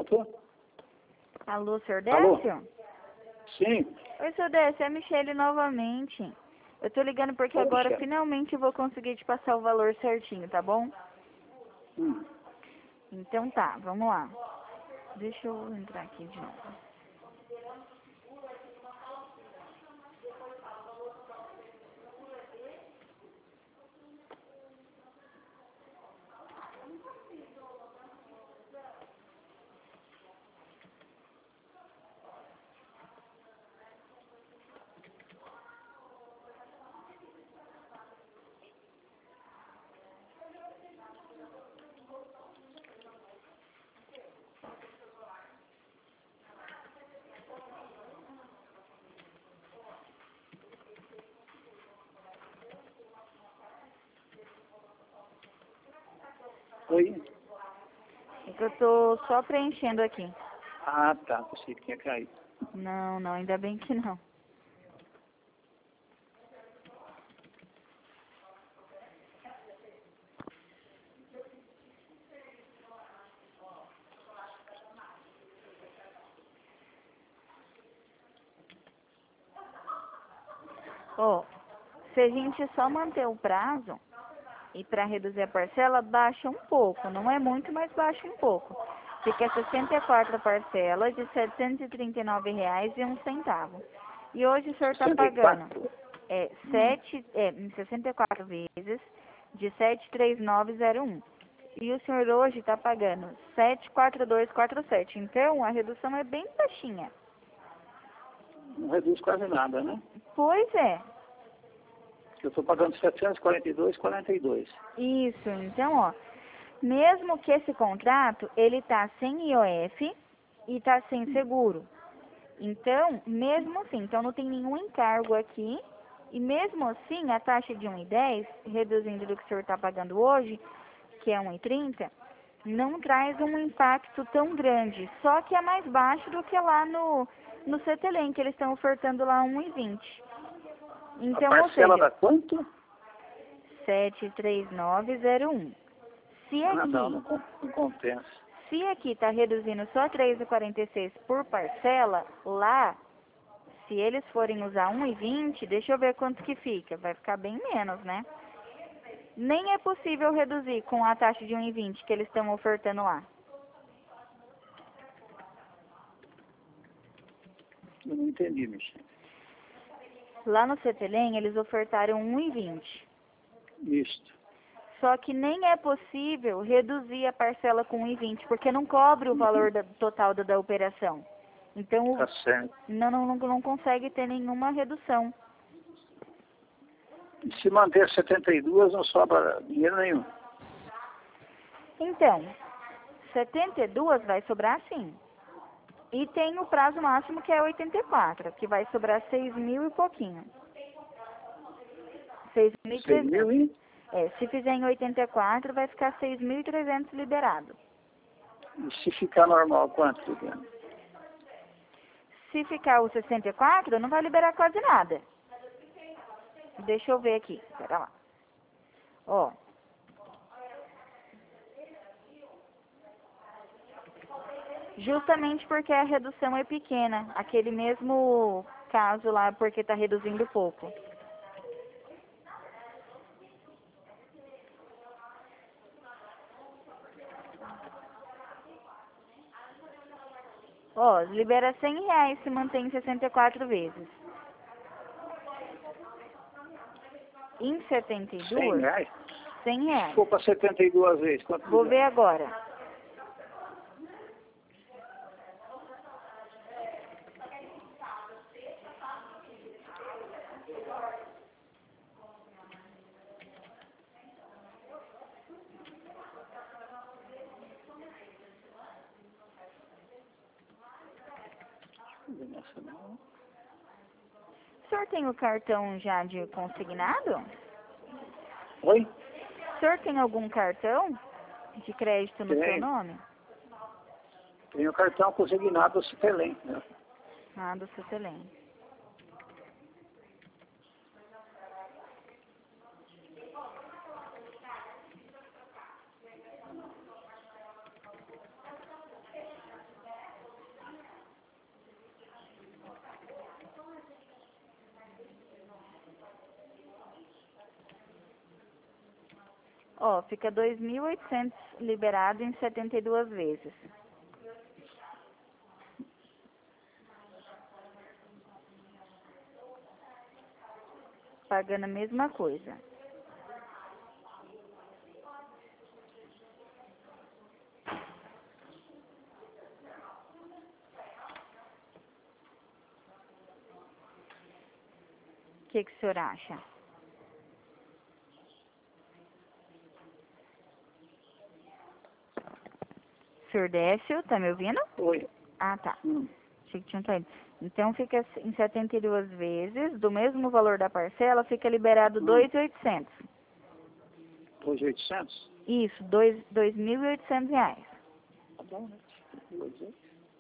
Pronto? Alô, senhor Alô? Décio? Sim. Oi, senhor Décio, é a Michele novamente. Eu tô ligando porque Oi, agora Michele. finalmente eu vou conseguir te passar o valor certinho, tá bom? Hum. Então tá, vamos lá. Deixa eu entrar aqui de novo. Oi? É que eu tô só preenchendo aqui. Ah, tá. Pensei que tinha caído. Não, não, ainda bem que não. Ó, se a gente só manter o prazo e para reduzir a parcela, baixa um pouco. Não é muito, mas baixa um pouco. Fica 64 parcelas de R$ 739,01. E hoje o senhor está pagando 64? 64 vezes de 739,01. E o senhor hoje está pagando 742,47. Então, a redução é bem baixinha. Não reduz quase nada, né? Pois é. Eu estou pagando 742,42. Isso, então, ó, mesmo que esse contrato, ele tá sem IOF e tá sem seguro. Então, mesmo assim, então não tem nenhum encargo aqui, e mesmo assim, a taxa de 1,10, reduzindo do que o senhor está pagando hoje, que é 1,30, não traz um impacto tão grande, só que é mais baixo do que lá no Cetelem, que eles estão ofertando lá 1,20. A Então, ou parcela seja, dá quanto? 739,01. Se Ah, não, aqui, não compensa. se aqui está reduzindo só 3,46 por parcela, lá, se eles forem usar 1,20, deixa eu ver quanto que fica. Vai ficar bem menos, né? Nem é possível reduzir com a taxa de 1,20 que eles estão ofertando lá. Eu não entendi, Michel. Lá no Cetelem, eles ofertaram 1,20. Isto. Só que nem é possível reduzir a parcela com 1,20, porque não cobre o valor total da operação. Então, Tá certo. não consegue ter nenhuma redução. E se manter 72, não sobra dinheiro nenhum. Então, 72 vai sobrar sim. E tem o prazo máximo que é 84, que vai sobrar 6 mil e pouquinho. 6 mil 6.300. e... Se fizer em 84, vai ficar 6.300 liberado. E se ficar normal, quanto, Juliana? Se ficar o 64, não vai liberar quase nada. Deixa eu ver aqui, pera lá. Ó. Justamente porque a redução é pequena. Aquele mesmo caso lá, porque está reduzindo pouco. Ó, libera R$ 100 se mantém 64 vezes. Em 100 72, reais? Se R$ 100. for para 72 vezes, quanto Vou que ver dá? agora. Nossa, não. O senhor tem o cartão já de consignado? Oi? O senhor tem algum cartão de crédito no seu nome? Tenho cartão consignado do Citelém, né? Ah, do Cetelem. Ó, fica 2.800 liberado em 72 vezes. Pagando a mesma coisa. O que o senhor acha? Senhor Décio, tá me ouvindo? Oi. Ah, tá. Achei que tinha caído. Então fica em 72 vezes, do mesmo valor da parcela, fica liberado 2.800. 2.800? Isso, 2.800 reais. Tá bom, né? 2.800.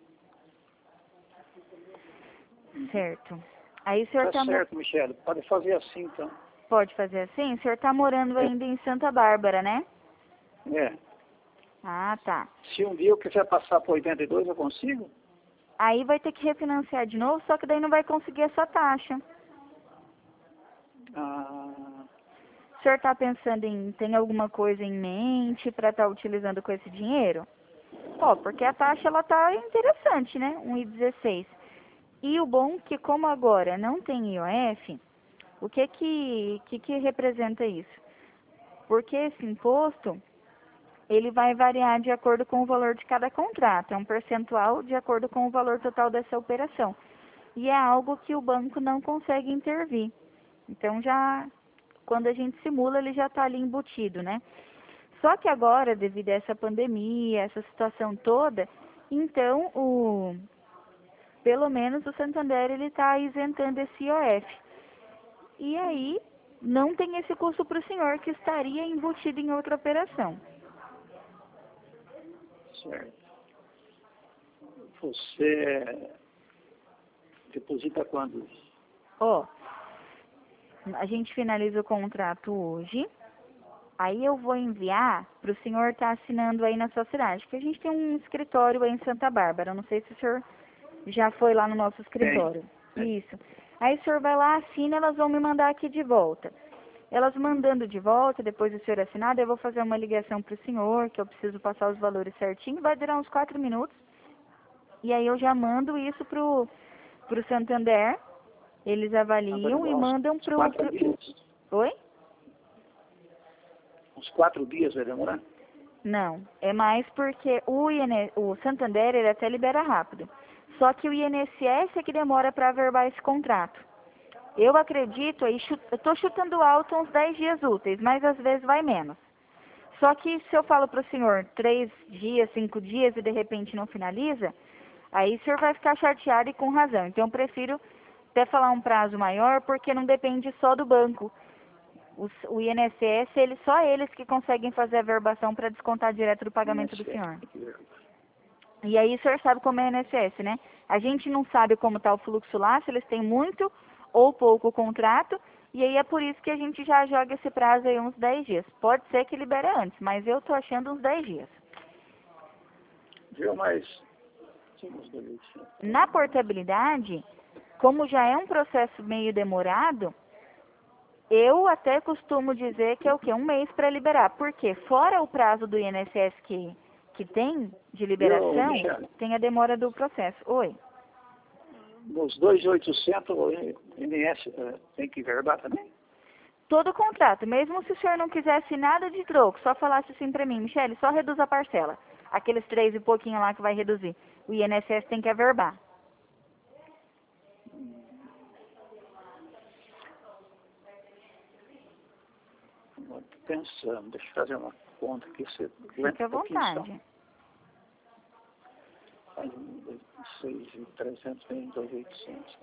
Certo. Aí o senhor Tá certo, Michele. Pode fazer assim, então. Pode fazer assim? O senhor tá morando ainda em Santa Bárbara, né? É. Ah, tá. Se um dia eu quiser passar por 82, eu consigo? Aí vai ter que refinanciar de novo, só que daí não vai conseguir essa taxa. Ah, O senhor tá pensando tem alguma coisa em mente para estar utilizando com esse dinheiro? Ó, porque a taxa ela tá interessante, né? 1,16. E o bom é que como agora não tem IOF, o que representa isso? Porque esse imposto, ele vai variar de acordo com o valor de cada contrato, é um percentual de acordo com o valor total dessa operação. E é algo que o banco não consegue intervir. Então quando a gente simula, ele já está ali embutido, né? Só que agora, devido a essa pandemia, essa situação toda, então pelo menos o Santander ele está isentando esse IOF. E aí não tem esse custo para o senhor que estaria embutido em outra operação. certo. Você deposita quando? Ó, a gente finaliza o contrato hoje. Aí eu vou enviar para o senhor estar assinando aí na sua cidade, que a gente tem um escritório aí em Santa Bárbara. Não sei se o senhor já foi lá no nosso escritório. Isso. Aí o senhor vai lá, assina, elas vão me mandar aqui de volta. Elas mandando de volta, depois do senhor assinado, eu vou fazer uma ligação para o senhor, que eu preciso passar os valores certinho, vai durar uns 4 minutos. E aí eu já mando isso pro Santander, eles avaliam e mandam pro... 4 dias. Oi? Uns 4 dias vai demorar? Não, é mais porque o Santander ele até libera rápido. Só que o INSS é que demora para averbar esse contrato. Eu acredito, eu estou chutando alto uns 10 dias úteis, mas às vezes vai menos. Só que se eu falo para o senhor 3 dias, 5 dias e de repente não finaliza, aí o senhor vai ficar chateado e com razão. Então eu prefiro até falar um prazo maior porque não depende só do banco. O INSS, só eles que conseguem fazer a averbação para descontar direto do pagamento do senhor. E aí o senhor sabe como é o INSS, né? A gente não sabe como está o fluxo lá, se eles têm muito ou pouco contrato, e aí é por isso que a gente já joga esse prazo aí uns 10 dias. Pode ser que libere antes, mas eu tô achando uns 10 dias. Viu, mas... Na portabilidade, como já é um processo meio demorado, eu até costumo dizer que é o quê? Um mês para liberar. Porque fora o prazo do INSS que tem de liberação, tem a demora do processo. Oi? Nos 2.800 o INSS tem que verbar também? Todo contrato, mesmo se o senhor não quisesse nada de troco, só falasse assim para mim, Michele, só reduz a parcela. Aqueles 3 e pouquinho lá que vai reduzir. O INSS tem que averbar. Estou pensando, deixa eu fazer uma conta aqui. Fique à vontade. Faz 6.300 vezes 2.800.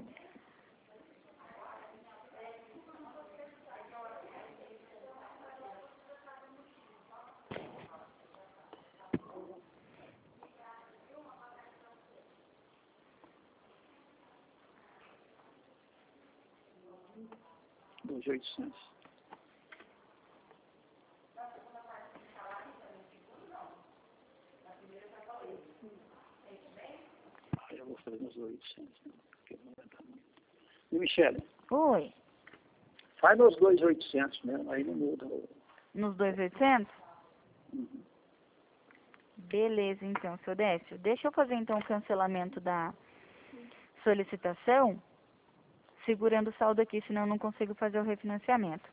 $2.800. Eu vou fazer nos 800. E Michele? Oi. Faz nos 2.800 mesmo, aí não muda. Nos 2.800? Beleza, então, seu Décio. Deixa eu fazer, então, o cancelamento da solicitação, segurando o saldo aqui, senão eu não consigo fazer o refinanciamento.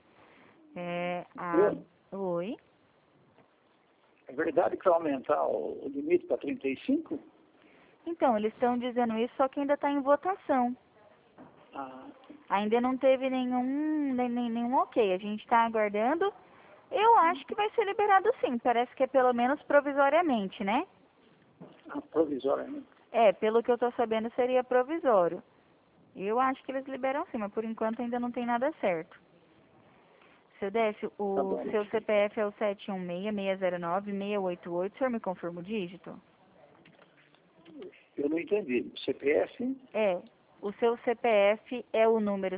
Oi? É verdade que vai aumentar o limite para 35? Então, eles estão dizendo isso, só que ainda está em votação. Ah, Ainda não teve nenhum ok. A gente está aguardando. Eu acho que vai ser liberado sim. Parece que é pelo menos provisoriamente, né? provisoriamente. Pelo que eu estou sabendo, seria provisório. Eu acho que eles liberam sim, mas por enquanto ainda não tem nada certo. Seu Décio, o Tá bom. seu CPF é o 716-609-688. O senhor me confirma o dígito? Eu não entendi. CPF? O seu CPF é o número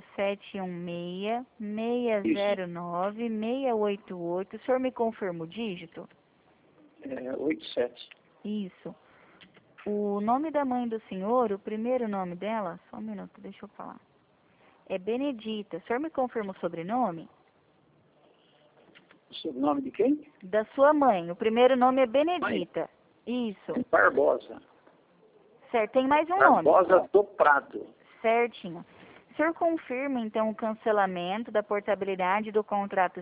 716-609-688. O senhor me confirma o dígito? 87. Isso. O nome da mãe do senhor, o primeiro nome dela, só um minuto, deixa eu falar. É Benedita. O senhor me confirma o sobrenome? O sobrenome de quem? Da sua mãe. O primeiro nome é Benedita. Isso. Barbosa. Certo. Tem mais um nome. Barbosa do Prado. Certinho. O senhor confirma, então, o cancelamento da portabilidade do contrato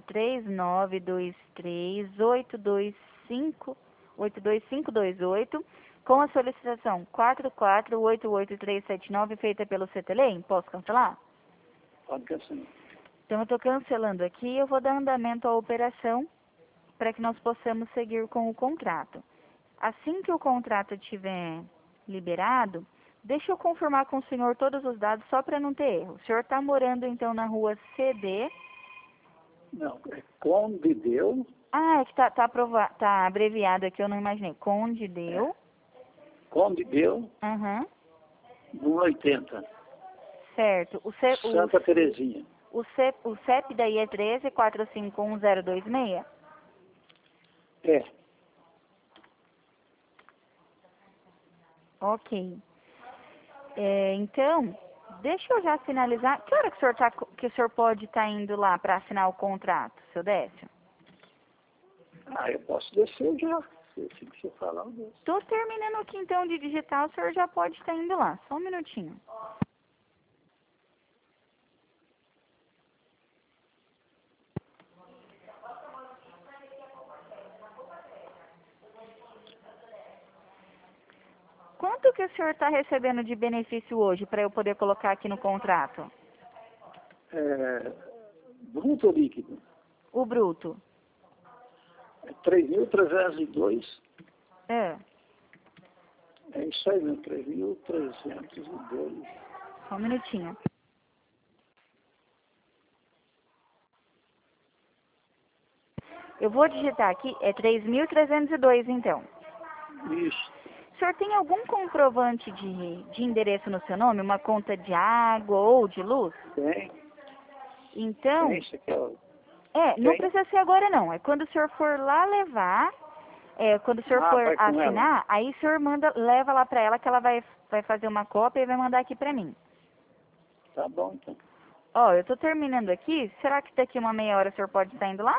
392382528, com a solicitação 4488379, feita pelo CTLEM? Posso cancelar? Pode cancelar. Então, eu estou cancelando aqui. Eu vou dar andamento à operação para que nós possamos seguir com o contrato. Assim que o contrato estiver liberado, deixa eu confirmar com o senhor todos os dados, só para não ter erro. O senhor está morando, então, na rua CD. Não, é Condideu. É que tá abreviado aqui, eu não imaginei. Condideu. Condideu, Aham. 180. Certo. Santa Terezinha. O CEP daí é 13451026? É. Ok. Então, deixa eu já finalizar. Que hora que o senhor pode estar indo lá para assinar o contrato, seu Décio? Eu posso descer já. Se você falar, eu desço. Estou terminando aqui então de digitar, o senhor já pode estar indo lá. Só um minutinho. Quanto que o senhor está recebendo de benefício hoje para eu poder colocar aqui no contrato? Bruto ou líquido? O bruto. 3.302. É Isso aí mesmo, 3.302. Só um minutinho. Eu vou digitar aqui, é 3.302 então. Isso. O senhor tem algum comprovante de endereço no seu nome? Uma conta de água ou de luz? Tem. Então, Tem, isso aqui é o... não Tem. precisa ser agora não. É quando o senhor for lá levar, quando o senhor for vai com assinar, aí o senhor leva lá para ela que ela vai fazer uma cópia e vai mandar aqui para mim. Tá bom, então. Ó, eu tô terminando aqui. Será que daqui uma meia hora o senhor pode estar indo lá?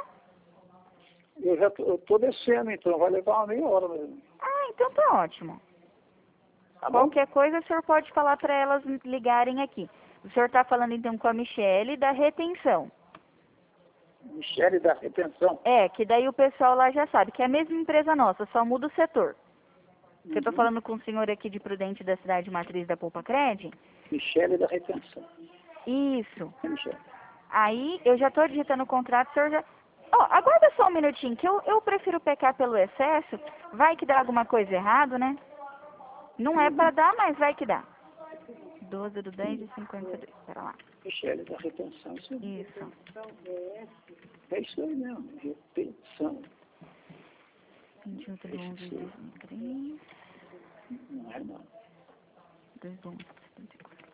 Eu tô descendo, então vai levar uma meia hora mesmo. Então tá ótimo. Tá bom? Qualquer coisa o senhor pode falar para elas ligarem aqui. O senhor tá falando então com a Michele da retenção. Michele da retenção. Que daí o pessoal lá já sabe que é a mesma empresa nossa, só muda o setor. Que eu tô falando com o senhor aqui de Prudente da cidade matriz da Poupa Cred. Michele da retenção. Isso. É, Michele. Aí eu já tô digitando o contrato, o senhor já... aguarda só um minutinho, que eu prefiro pecar pelo excesso. Vai que dá alguma coisa errado, né? Não é pra dar, mas vai que dá. 12/10/52. Pera lá. Michele da retenção. Isso. Isso. É isso aí mesmo. Retenção. 28/11/2003. Não é não. 2/11/74.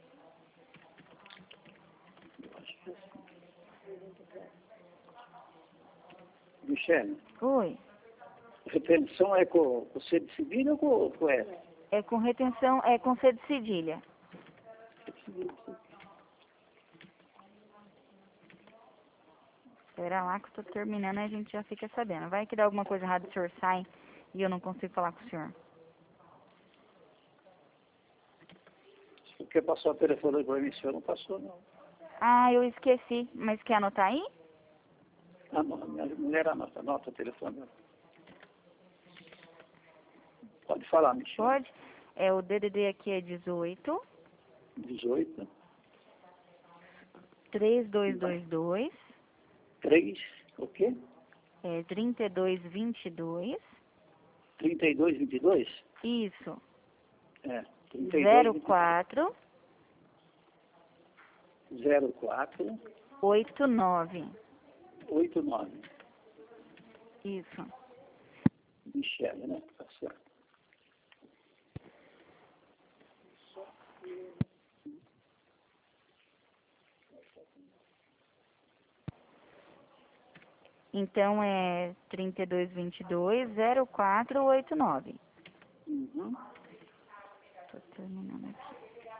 Eu acho que é assim. Michele, Oi. retenção é com C de cedilha ou com S? É com retenção, é com C de cedilha. Espera lá que eu tô terminando e a gente já fica sabendo. Vai que dá alguma coisa errada, o senhor sai e eu não consigo falar com o senhor. Se quer passar o telefone para mim, o senhor não passou, não. Ah, eu esqueci. Mas quer anotar aí? Ah, não, minha mulher anota o telefone. Pode falar, Michel. Pode. É, o DDD aqui é 18 18, 3222 3, o quê? 3222. 32, 22? Isso. É, 32, 04 04, 89. 89. Isso. Michele, né? Tá certo. Então é 3222-0489. Uhum. Tô terminando aqui.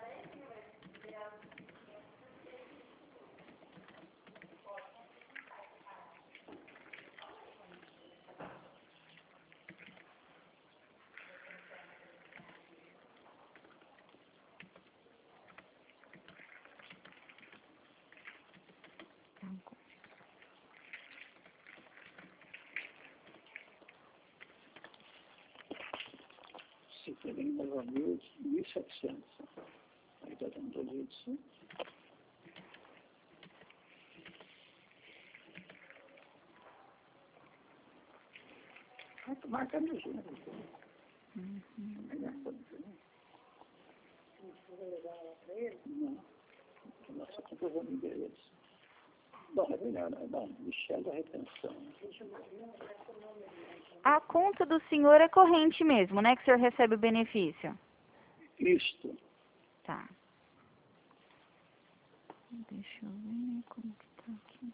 Se tem mais ou menos 1.700. Aí está dando 2.800. Marca a minha gente. Não. Nossa, comprovando o endereço. Bom, é melhor, né? Bom, Michel da retenção. A conta do senhor é corrente mesmo, né? Que o senhor recebe o benefício. Isto. Tá. Deixa eu ver como que tá aqui.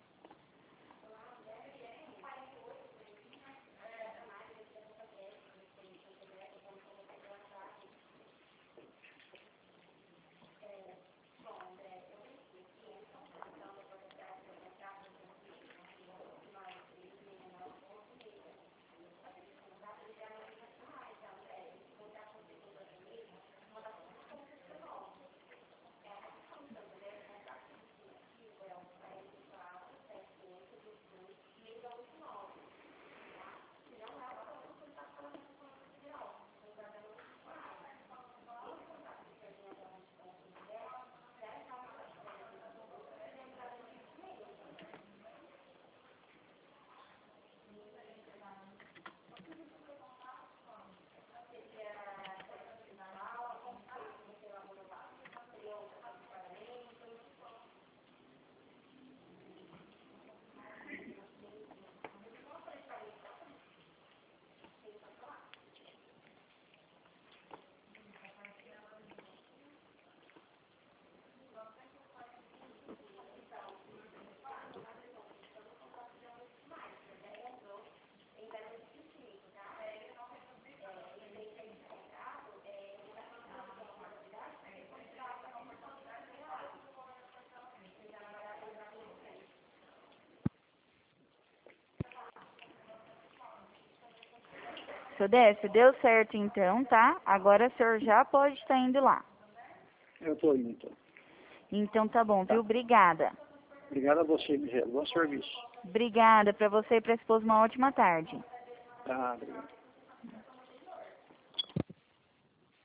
Seu Décio, deu certo então, tá? Agora o senhor já pode estar indo lá. Eu estou indo, então. Então tá bom, viu? Obrigada. Obrigado a você, Michel. Bom serviço. Obrigada para você e para a esposa uma ótima tarde. Tá, obrigado.